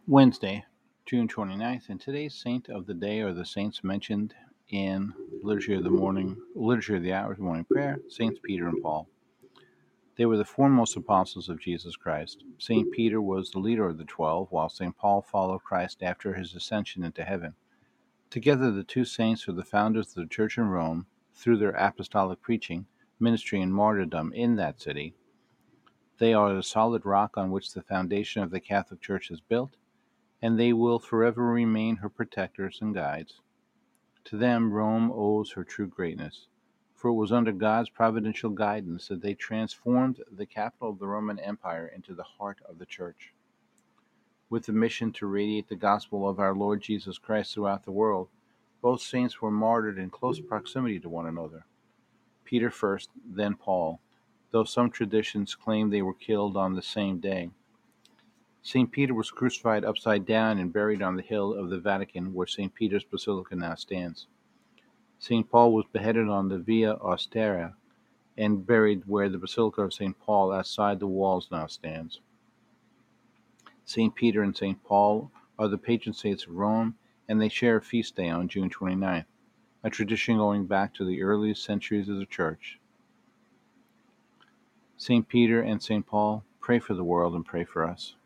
Wednesday, June 29th, and today's saint of the day are the saints mentioned in Liturgy of the Hours, morning prayer, Saints Peter and Paul. They were the foremost apostles of Jesus Christ. Saint Peter was the leader of the 12, while Saint Paul followed Christ after his ascension into heaven. Together, the two saints are the founders of the Church in Rome through their apostolic preaching, ministry, and martyrdom in that city. They are the solid rock on which the foundation of the Catholic Church is built, and they will forever remain her protectors and guides. To them Rome owes her true greatness, for it was under God's providential guidance that they transformed the capital of the Roman Empire into the heart of the Church. With the mission to radiate the gospel of our Lord Jesus Christ throughout the world, both saints were martyred in close proximity to one another. Peter first, then Paul, though some traditions claim they were killed on the same day. St. Peter was crucified upside down and buried on the hill of the Vatican, where St. Peter's Basilica now stands. St. Paul was beheaded on the Via Austeria and buried where the Basilica of St. Paul outside the walls now stands. St. Peter and St. Paul are the patron saints of Rome, and they share a feast day on June 29th, a tradition going back to the earliest centuries of the Church. St. Peter and St. Paul, pray for the world and pray for us.